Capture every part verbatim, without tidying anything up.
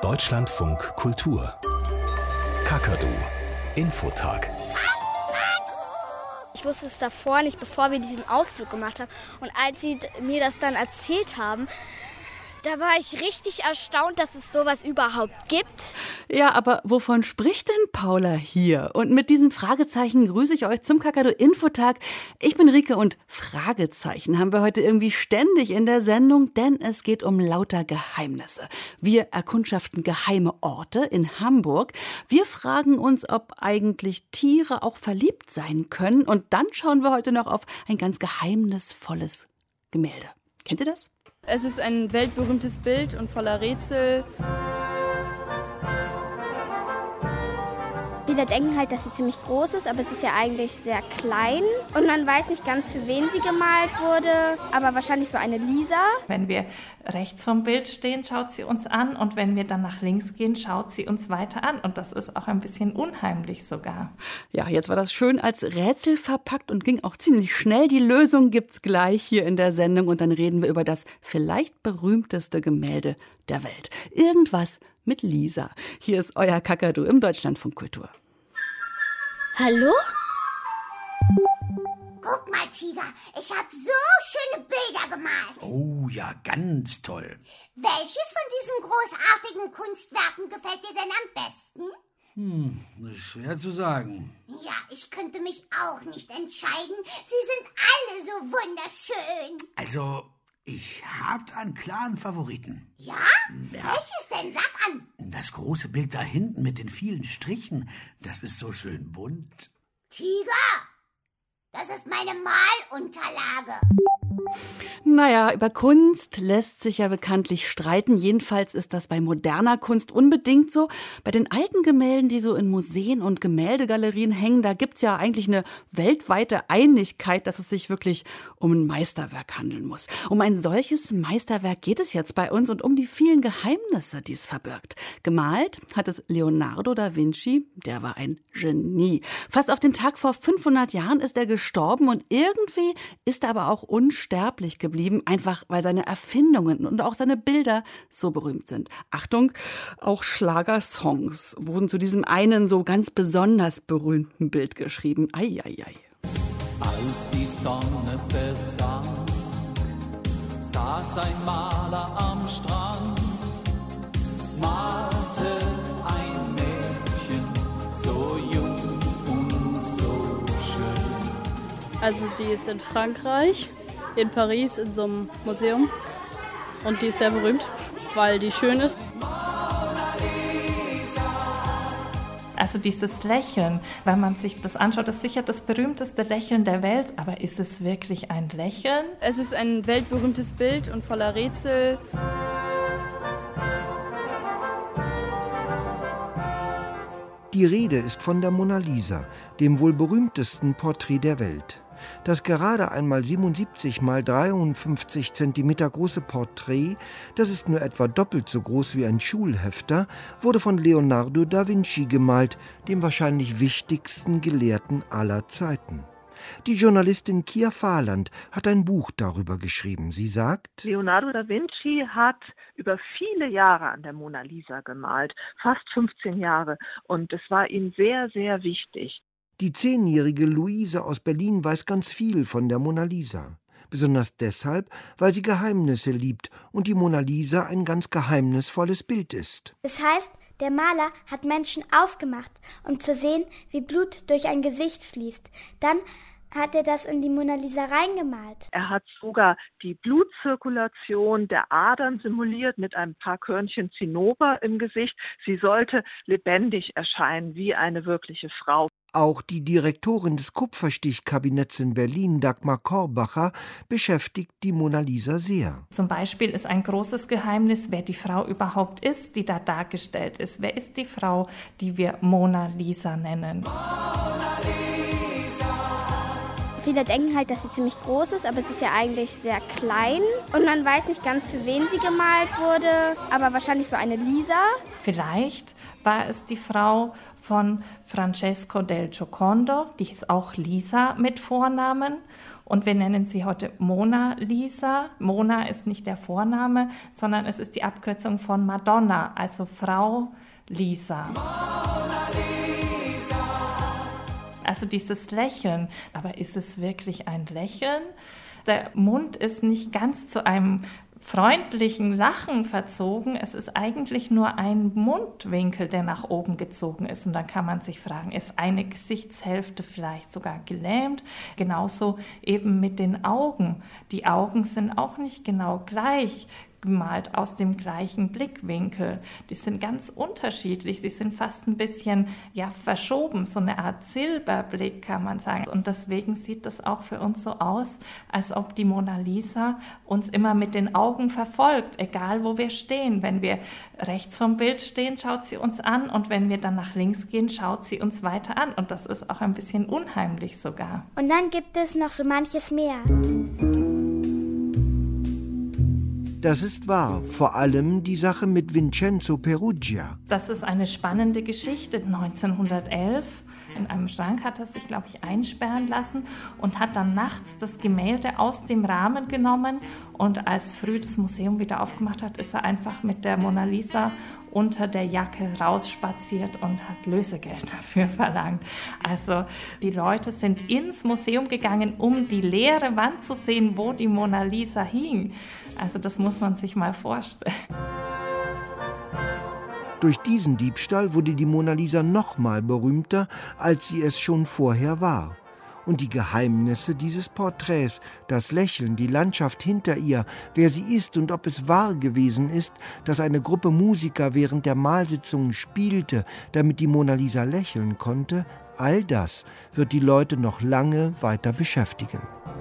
Deutschlandfunk Kultur. Kakadu Infotag. Ich wusste es davor nicht, bevor wir diesen Ausflug gemacht haben. Und als sie mir das dann erzählt haben, da war ich richtig erstaunt, dass es sowas überhaupt gibt. Ja, aber wovon spricht denn Paula hier? Und mit diesem Fragezeichen grüße ich euch zum Kakadu-Infotag. Ich bin Rike und Fragezeichen haben wir heute irgendwie ständig in der Sendung, denn es geht um lauter Geheimnisse. Wir erkundschaften geheime Orte in Hamburg. Wir fragen uns, ob eigentlich Tiere auch verliebt sein können. Und dann schauen wir heute noch auf ein ganz geheimnisvolles Gemälde. Kennt ihr das? Es ist ein weltberühmtes Bild und voller Rätsel. Viele denken halt, dass sie ziemlich groß ist, aber es ist ja eigentlich sehr klein. Und man weiß nicht ganz, für wen sie gemalt wurde, aber wahrscheinlich für eine Lisa. Wenn wir rechts vom Bild stehen, schaut sie uns an. Und wenn wir dann nach links gehen, schaut sie uns weiter an. Und das ist auch ein bisschen unheimlich sogar. Ja, jetzt war das schön als Rätsel verpackt und ging auch ziemlich schnell. Die Lösung gibt's gleich hier in der Sendung. Und dann reden wir über das vielleicht berühmteste Gemälde der Welt. Irgendwas mit Lisa. Hier ist euer Kakadu im Deutschlandfunk Kultur. Hallo? Guck mal, Tiger, ich habe so schöne Bilder gemalt. Oh ja, ganz toll. Welches von diesen großartigen Kunstwerken gefällt dir denn am besten? Hm, das ist schwer zu sagen. Ja, ich könnte mich auch nicht entscheiden. Sie sind alle so wunderschön. Also, ich habe da einen klaren Favoriten. Ja? Ja. Welches denn? Sag an. Das große Bild da hinten mit den vielen Strichen, das ist so schön bunt. Tiger, das ist meine Malunterlage. Naja, über Kunst lässt sich ja bekanntlich streiten. Jedenfalls ist das bei moderner Kunst unbedingt so. Bei den alten Gemälden, die so in Museen und Gemäldegalerien hängen, da gibt's ja eigentlich eine weltweite Einigkeit, dass es sich wirklich um ein Meisterwerk handeln muss. Um ein solches Meisterwerk geht es jetzt bei uns und um die vielen Geheimnisse, die es verbirgt. Gemalt hat es Leonardo da Vinci, der war ein Genie. Fast auf den Tag vor fünfhundert Jahren ist er gestorben und irgendwie ist er aber auch unsterblich geblieben, einfach weil seine Erfindungen und auch seine Bilder so berühmt sind. Achtung, auch Schlagersongs wurden zu diesem einen so ganz besonders berühmten Bild geschrieben. Ei, ei, ei. Als die Sonne versank, saß ein Maler am Strand, malte ein Mädchen, so jung und so schön. Also die ist in Frankreich, in Paris, in so einem Museum. Und die ist sehr berühmt, weil die schön ist. Also dieses Lächeln, wenn man sich das anschaut, ist sicher das berühmteste Lächeln der Welt. Aber ist es wirklich ein Lächeln? Es ist ein weltberühmtes Bild und voller Rätsel. Die Rede ist von der Mona Lisa, dem wohl berühmtesten Porträt der Welt. Das gerade einmal siebenundsiebzig mal dreiundfünfzig Zentimeter große Porträt, das ist nur etwa doppelt so groß wie ein Schulhefter, wurde von Leonardo da Vinci gemalt, dem wahrscheinlich wichtigsten Gelehrten aller Zeiten. Die Journalistin Kia Fahland hat ein Buch darüber geschrieben. Sie sagt: Leonardo da Vinci hat über viele Jahre an der Mona Lisa gemalt, fast fünfzehn Jahre, und es war ihm sehr, sehr wichtig. Die zehnjährige Luise aus Berlin weiß ganz viel von der Mona Lisa. Besonders deshalb, weil sie Geheimnisse liebt und die Mona Lisa ein ganz geheimnisvolles Bild ist. Das heißt, der Maler hat Menschen aufgemacht, um zu sehen, wie Blut durch ein Gesicht fließt. Dann hat er das in die Mona Lisa reingemalt. Er hat sogar die Blutzirkulation der Adern simuliert mit ein paar Körnchen Zinnober im Gesicht. Sie sollte lebendig erscheinen, wie eine wirkliche Frau. Auch die Direktorin des Kupferstichkabinetts in Berlin, Dagmar Korbacher, beschäftigt die Mona Lisa sehr. Zum Beispiel ist ein großes Geheimnis, wer die Frau überhaupt ist, die da dargestellt ist. Wer ist die Frau, die wir Mona Lisa nennen? Mona Lisa. Viele denken halt, dass sie ziemlich groß ist, aber es ist ja eigentlich sehr klein. Und man weiß nicht ganz, für wen sie gemalt wurde, aber wahrscheinlich für eine Lisa. Vielleicht war es die Frau von Francesco del Giocondo, die hieß auch Lisa mit Vornamen. Und wir nennen sie heute Mona Lisa. Mona ist nicht der Vorname, sondern es ist die Abkürzung von Madonna, also Frau Lisa. Mona Lisa. Also dieses Lächeln. Aber ist es wirklich ein Lächeln? Der Mund ist nicht ganz zu einem freundlichen Lachen verzogen. Es ist eigentlich nur ein Mundwinkel, der nach oben gezogen ist. Und dann kann man sich fragen, ist eine Gesichtshälfte vielleicht sogar gelähmt? Genauso eben mit den Augen. Die Augen sind auch nicht genau gleich gemalt aus dem gleichen Blickwinkel. Die sind ganz unterschiedlich. Sie sind fast ein bisschen ja, verschoben, so eine Art Silberblick, kann man sagen. Und deswegen sieht das auch für uns so aus, als ob die Mona Lisa uns immer mit den Augen verfolgt, egal wo wir stehen. Wenn wir rechts vom Bild stehen, schaut sie uns an, und wenn wir dann nach links gehen, schaut sie uns weiter an. Und das ist auch ein bisschen unheimlich sogar. Und dann gibt es noch so manches mehr. Das ist wahr, vor allem die Sache mit Vincenzo Perugia. Das ist eine spannende Geschichte. neunzehnhundertelf, in einem Schrank hat er sich, glaube ich, einsperren lassen und hat dann nachts das Gemälde aus dem Rahmen genommen. Und als früh das Museum wieder aufgemacht hat, ist er einfach mit der Mona Lisa unter der Jacke rausspaziert und hat Lösegeld dafür verlangt. Also die Leute sind ins Museum gegangen, um die leere Wand zu sehen, wo die Mona Lisa hing. Also das muss man sich mal vorstellen. Durch diesen Diebstahl wurde die Mona Lisa noch mal berühmter, als sie es schon vorher war. Und die Geheimnisse dieses Porträts, das Lächeln, die Landschaft hinter ihr, wer sie ist und ob es wahr gewesen ist, dass eine Gruppe Musiker während der Malsitzungen spielte, damit die Mona Lisa lächeln konnte, all das wird die Leute noch lange weiter beschäftigen.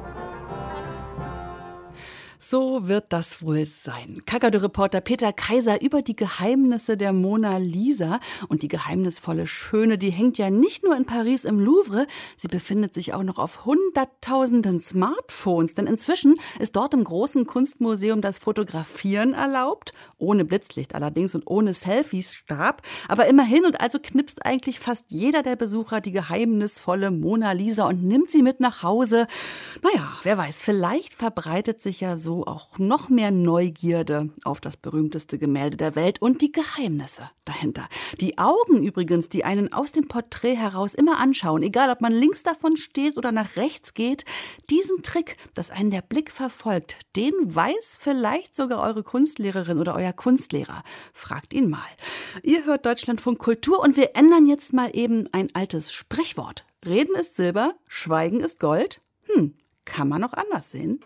So wird das wohl sein. Kakadu-Reporter Peter Kaiser über die Geheimnisse der Mona Lisa. Und die geheimnisvolle Schöne, die hängt ja nicht nur in Paris im Louvre, sie befindet sich auch noch auf hunderttausenden Smartphones. Denn inzwischen ist dort im großen Kunstmuseum das Fotografieren erlaubt. Ohne Blitzlicht allerdings und ohne Selfies-Stab. Aber immerhin, und also knipst eigentlich fast jeder der Besucher die geheimnisvolle Mona Lisa und nimmt sie mit nach Hause. Naja, wer weiß, vielleicht verbreitet sich ja so auch noch mehr Neugierde auf das berühmteste Gemälde der Welt und die Geheimnisse dahinter. Die Augen übrigens, die einen aus dem Porträt heraus immer anschauen, egal ob man links davon steht oder nach rechts geht, diesen Trick, dass einen der Blick verfolgt, den weiß vielleicht sogar eure Kunstlehrerin oder euer Kunstlehrer. Fragt ihn mal. Ihr hört Deutschlandfunk Kultur und wir ändern jetzt mal eben ein altes Sprichwort. Reden ist Silber, Schweigen ist Gold. Hm, kann man noch anders sehen?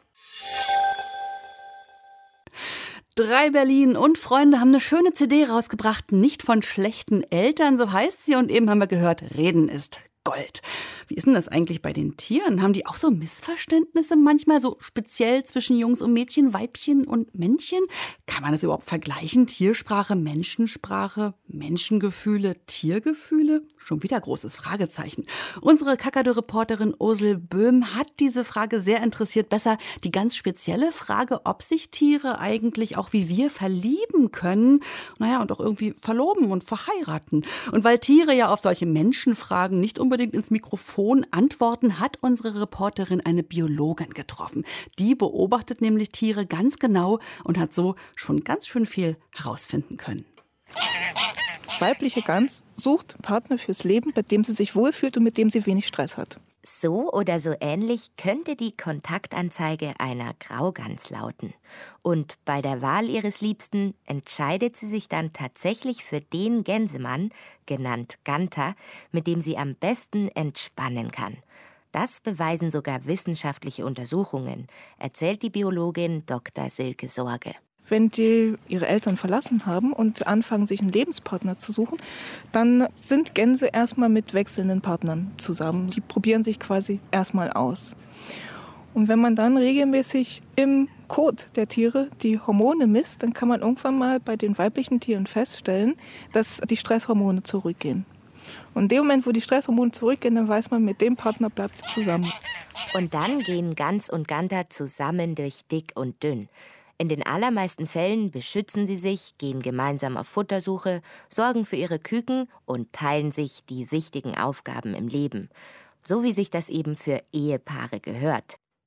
Drei Berlin und Freunde haben eine schöne C D rausgebracht, nicht von schlechten Eltern, so heißt sie. Und eben haben wir gehört, Reden ist Gold. Wie ist denn das eigentlich bei den Tieren? Haben die auch so Missverständnisse manchmal, so speziell zwischen Jungs und Mädchen, Weibchen und Männchen? Kann man das überhaupt vergleichen? Tiersprache, Menschensprache, Menschengefühle, Tiergefühle? Schon wieder großes Fragezeichen. Unsere Kakadu-Reporterin Ursel Böhm hat diese Frage sehr interessiert. Besser die ganz spezielle Frage, ob sich Tiere eigentlich auch wie wir verlieben können. Naja, und auch irgendwie verloben und verheiraten. Und weil Tiere ja auf solche Menschenfragen nicht unbedingt ins Mikrofon antworten, hat unsere Reporterin eine Biologin getroffen. Die beobachtet nämlich Tiere ganz genau und hat so schon ganz schön viel herausfinden können. Weibliche Gans sucht einen Partner fürs Leben, bei dem sie sich wohlfühlt und mit dem sie wenig Stress hat. So oder so ähnlich könnte die Kontaktanzeige einer Graugans lauten. Und bei der Wahl ihres Liebsten entscheidet sie sich dann tatsächlich für den Gänsemann, genannt Ganter, mit dem sie am besten entspannen kann. Das beweisen sogar wissenschaftliche Untersuchungen, erzählt die Biologin Doktor Silke Sorge. Wenn die ihre Eltern verlassen haben und anfangen, sich einen Lebenspartner zu suchen, dann sind Gänse erstmal mit wechselnden Partnern zusammen. Die probieren sich quasi erstmal aus. Und wenn man dann regelmäßig im Kot der Tiere die Hormone misst, dann kann man irgendwann mal bei den weiblichen Tieren feststellen, dass die Stresshormone zurückgehen. Und in dem Moment, wo die Stresshormone zurückgehen, dann weiß man, mit dem Partner bleibt sie zusammen. Und dann gehen Gans und Ganter zusammen durch dick und dünn. In den allermeisten Fällen beschützen sie sich, gehen gemeinsam auf Futtersuche, sorgen für ihre Küken und teilen sich die wichtigen Aufgaben im Leben. So wie sich das eben für Ehepaare gehört.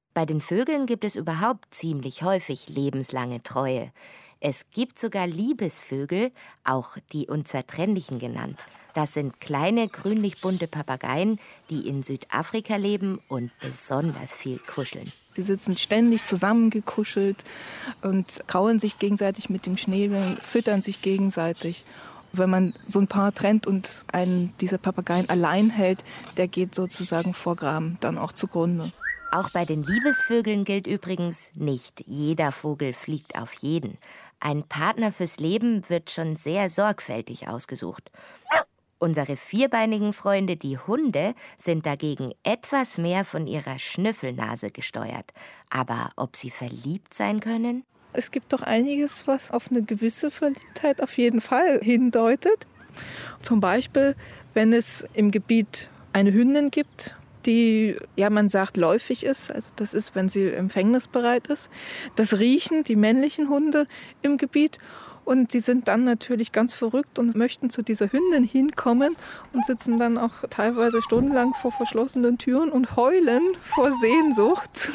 Bei den Vögeln gibt es überhaupt ziemlich häufig lebenslange Treue. Es gibt sogar Liebesvögel, auch die Unzertrennlichen genannt. Das sind kleine grünlich-bunte Papageien, die in Südafrika leben und besonders viel kuscheln. Sie sitzen ständig zusammengekuschelt und krauen sich gegenseitig mit dem Schnee, füttern sich gegenseitig. Wenn man so ein Paar trennt und einen dieser Papageien allein hält, der geht sozusagen vor Gram dann auch zugrunde. Auch bei den Liebesvögeln gilt übrigens, nicht jeder Vogel fliegt auf jeden. Ein Partner fürs Leben wird schon sehr sorgfältig ausgesucht. Unsere vierbeinigen Freunde, die Hunde, sind dagegen etwas mehr von ihrer Schnüffelnase gesteuert. Aber ob sie verliebt sein können? Es gibt doch einiges, was auf eine gewisse Verliebtheit auf jeden Fall hindeutet. Zum Beispiel, wenn es im Gebiet eine Hündin gibt, die, ja, man sagt, läufig ist. Also das ist, wenn sie empfängnisbereit ist. Das riechen die männlichen Hunde im Gebiet. Und sie sind dann natürlich ganz verrückt und möchten zu dieser Hündin hinkommen und sitzen dann auch teilweise stundenlang vor verschlossenen Türen und heulen vor Sehnsucht,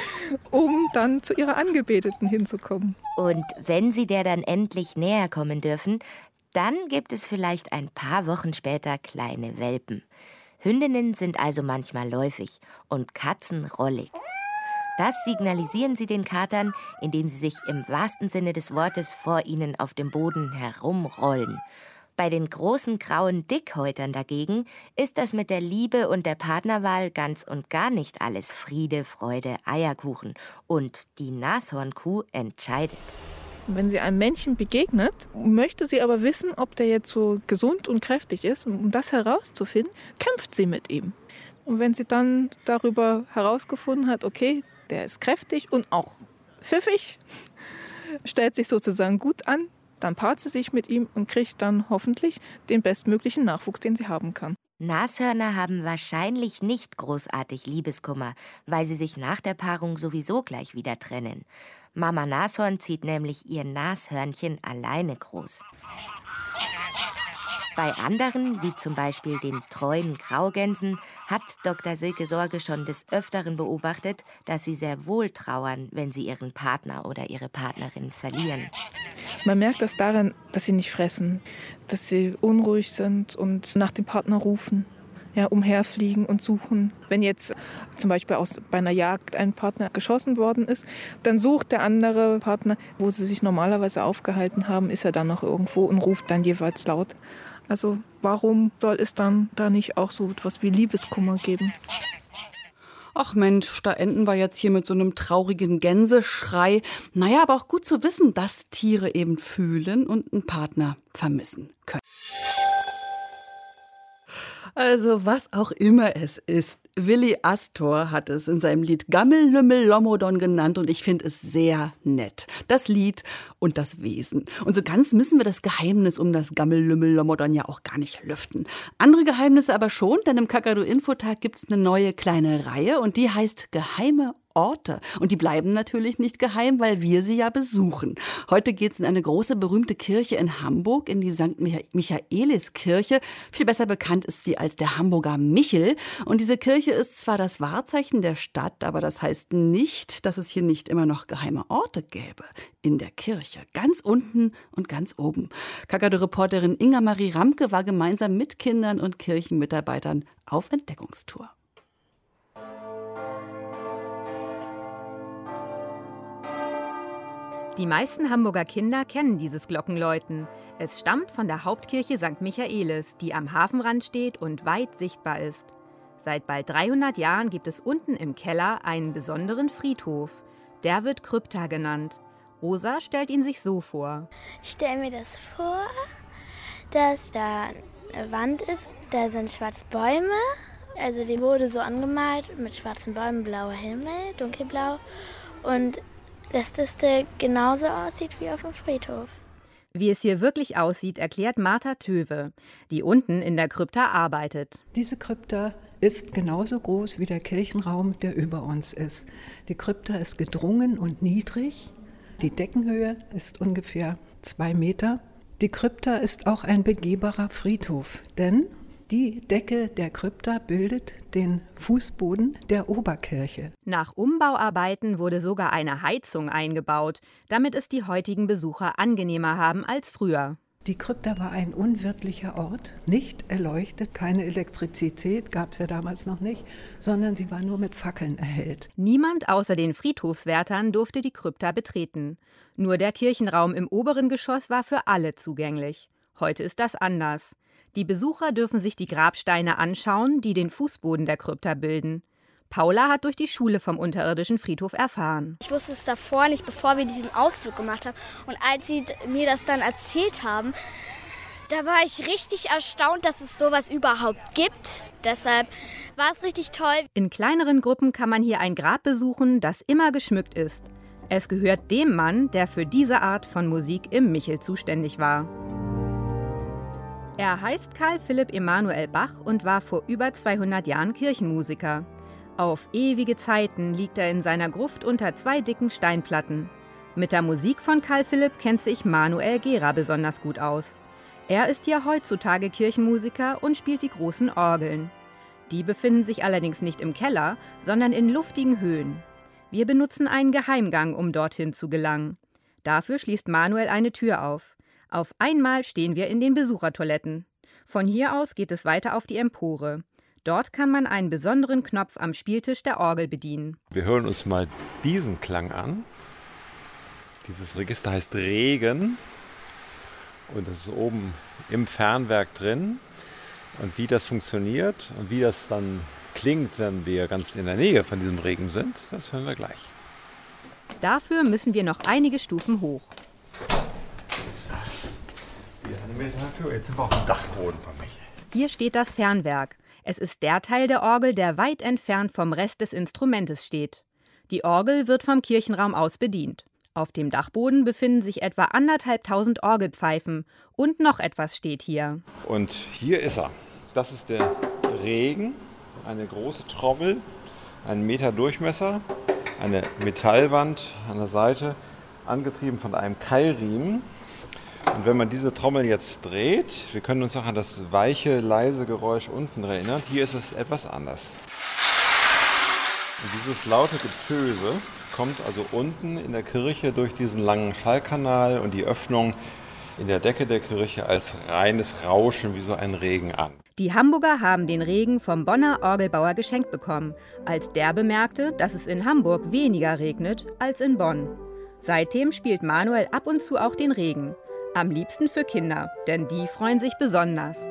um dann zu ihrer Angebeteten hinzukommen. Und wenn sie der dann endlich näher kommen dürfen, dann gibt es vielleicht ein paar Wochen später kleine Welpen. Hündinnen sind also manchmal läufig und Katzen rollig. Das signalisieren sie den Katern, indem sie sich im wahrsten Sinne des Wortes vor ihnen auf dem Boden herumrollen. Bei den großen grauen Dickhäutern dagegen ist das mit der Liebe und der Partnerwahl ganz und gar nicht alles Friede, Freude, Eierkuchen. Und die Nashornkuh entscheidet. Wenn sie einem Männchen begegnet, möchte sie aber wissen, ob der jetzt so gesund und kräftig ist. Und um das herauszufinden, kämpft sie mit ihm. Und wenn sie dann darüber herausgefunden hat, okay, der ist kräftig und auch pfiffig, stellt sich sozusagen gut an, dann paart sie sich mit ihm und kriegt dann hoffentlich den bestmöglichen Nachwuchs, den sie haben kann. Nashörner haben wahrscheinlich nicht großartig Liebeskummer, weil sie sich nach der Paarung sowieso gleich wieder trennen. Mama Nashorn zieht nämlich ihr Nashörnchen alleine groß. Bei anderen, wie zum Beispiel den treuen Graugänsen, hat Doktor Silke Sorge schon des Öfteren beobachtet, dass sie sehr wohl trauern, wenn sie ihren Partner oder ihre Partnerin verlieren. Man merkt das daran, dass sie nicht fressen, dass sie unruhig sind und nach dem Partner rufen. Ja, umherfliegen und suchen. Wenn jetzt zum Beispiel aus, bei einer Jagd ein Partner geschossen worden ist, dann sucht der andere Partner, wo sie sich normalerweise aufgehalten haben, ist er dann noch irgendwo und ruft dann jeweils laut. Also warum soll es dann da nicht auch so etwas wie Liebeskummer geben? Ach Mensch, da enden wir jetzt hier mit so einem traurigen Gänseschrei. Naja, aber auch gut zu wissen, dass Tiere eben fühlen und einen Partner vermissen können. Also was auch immer es ist, Willi Astor hat es in seinem Lied Gammellümmel-Lommodon genannt und ich finde es sehr nett. Das Lied und das Wesen. Und so ganz müssen wir das Geheimnis um das Gammellümmel-Lommodon ja auch gar nicht lüften. Andere Geheimnisse aber schon, denn im Kakadu-Infotag gibt's eine neue kleine Reihe und die heißt Geheime Orte. Und die bleiben natürlich nicht geheim, weil wir sie ja besuchen. Heute geht's in eine große, berühmte Kirche in Hamburg, in die Sankt Michaeliskirche. Viel besser bekannt ist sie als der Hamburger Michel. Und diese Kirche ist zwar das Wahrzeichen der Stadt, aber das heißt nicht, dass es hier nicht immer noch geheime Orte gäbe. In der Kirche, ganz unten und ganz oben. Kakadu-Reporterin Inga-Marie Ramke war gemeinsam mit Kindern und Kirchenmitarbeitern auf Entdeckungstour. Die meisten Hamburger Kinder kennen dieses Glockenläuten. Es stammt von der Hauptkirche Sankt Michaelis, die am Hafenrand steht und weit sichtbar ist. Seit bald dreihundert Jahren gibt es unten im Keller einen besonderen Friedhof. Der wird Krypta genannt. Rosa stellt ihn sich so vor. Ich stelle mir das vor, dass da eine Wand ist, da sind schwarze Bäume. Also die wurde so angemalt mit schwarzen Bäumen, blauer Himmel, dunkelblau. Und dass das da genauso aussieht wie auf dem Friedhof. Wie es hier wirklich aussieht, erklärt Martha Töwe, die unten in der Krypta arbeitet. Diese Krypta ist genauso groß wie der Kirchenraum, der über uns ist. Die Krypta ist gedrungen und niedrig. Die Deckenhöhe ist ungefähr zwei Meter. Die Krypta ist auch ein begehbarer Friedhof, denn Die Decke der Krypta bildet den Fußboden der Oberkirche. Nach Umbauarbeiten wurde sogar eine Heizung eingebaut, damit es die heutigen Besucher angenehmer haben als früher. Die Krypta war ein unwirtlicher Ort, nicht erleuchtet, keine Elektrizität gab es ja damals noch nicht, sondern sie war nur mit Fackeln erhellt. Niemand außer den Friedhofswärtern durfte die Krypta betreten. Nur der Kirchenraum im oberen Geschoss war für alle zugänglich. Heute ist das anders. Die Besucher dürfen sich die Grabsteine anschauen, die den Fußboden der Krypta bilden. Paula hat durch die Schule vom unterirdischen Friedhof erfahren. Ich wusste es davor nicht, bevor wir diesen Ausflug gemacht haben. Und als sie mir das dann erzählt haben, da war ich richtig erstaunt, dass es sowas überhaupt gibt. Deshalb war es richtig toll. In kleineren Gruppen kann man hier ein Grab besuchen, das immer geschmückt ist. Es gehört dem Mann, der für diese Art von Musik im Michel zuständig war. Er heißt Karl Philipp Emanuel Bach und war vor über zweihundert Jahren Kirchenmusiker. Auf ewige Zeiten liegt er in seiner Gruft unter zwei dicken Steinplatten. Mit der Musik von Karl Philipp kennt sich Manuel Gera besonders gut aus. Er ist ja heutzutage Kirchenmusiker und spielt die großen Orgeln. Die befinden sich allerdings nicht im Keller, sondern in luftigen Höhen. Wir benutzen einen Geheimgang, um dorthin zu gelangen. Dafür schließt Manuel eine Tür auf. Auf einmal stehen wir in den Besuchertoiletten. Von hier aus geht es weiter auf die Empore. Dort kann man einen besonderen Knopf am Spieltisch der Orgel bedienen. Wir hören uns mal diesen Klang an. Dieses Register heißt Regen. Und das ist oben im Fernwerk drin. Und wie das funktioniert und wie das dann klingt, wenn wir ganz in der Nähe von diesem Regen sind, das hören wir gleich. Dafür müssen wir noch einige Stufen hoch. Jetzt sind wir auf dem Dachboden von Michel. Hier steht das Fernwerk. Es ist der Teil der Orgel, der weit entfernt vom Rest des Instrumentes steht. Die Orgel wird vom Kirchenraum aus bedient. Auf dem Dachboden befinden sich etwa anderthalbtausend Orgelpfeifen und noch etwas steht hier. Und hier ist er. Das ist der Regen, eine große Trommel, einen Meter Durchmesser, eine Metallwand an der Seite, angetrieben von einem Keilriemen. Und wenn man diese Trommel jetzt dreht, wir können uns noch an das weiche, leise Geräusch unten erinnern, hier ist es etwas anders. Und dieses laute Getöse kommt also unten in der Kirche durch diesen langen Schallkanal und die Öffnung in der Decke der Kirche als reines Rauschen wie so ein Regen an. Die Hamburger haben den Regen vom Bonner Orgelbauer geschenkt bekommen, als der bemerkte, dass es in Hamburg weniger regnet als in Bonn. Seitdem spielt Manuel ab und zu auch den Regen. Am liebsten für Kinder, denn die freuen sich besonders.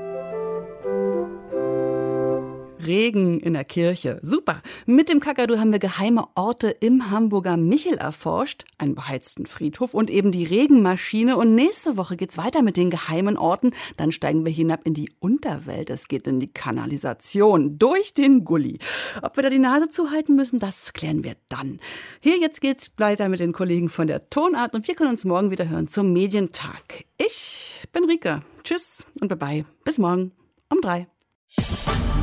Regen in der Kirche. Super. Mit dem Kakadu haben wir geheime Orte im Hamburger Michel erforscht, einen beheizten Friedhof und eben die Regenmaschine. Und nächste Woche geht's weiter mit den geheimen Orten. Dann steigen wir hinab in die Unterwelt. Es geht in die Kanalisation durch den Gully. Ob wir da die Nase zuhalten müssen, das klären wir dann. Hier jetzt geht's weiter mit den Kollegen von der Tonart und wir können uns morgen wieder hören zum Medientag. Ich bin Rike. Tschüss und bye bye. Bis morgen um drei.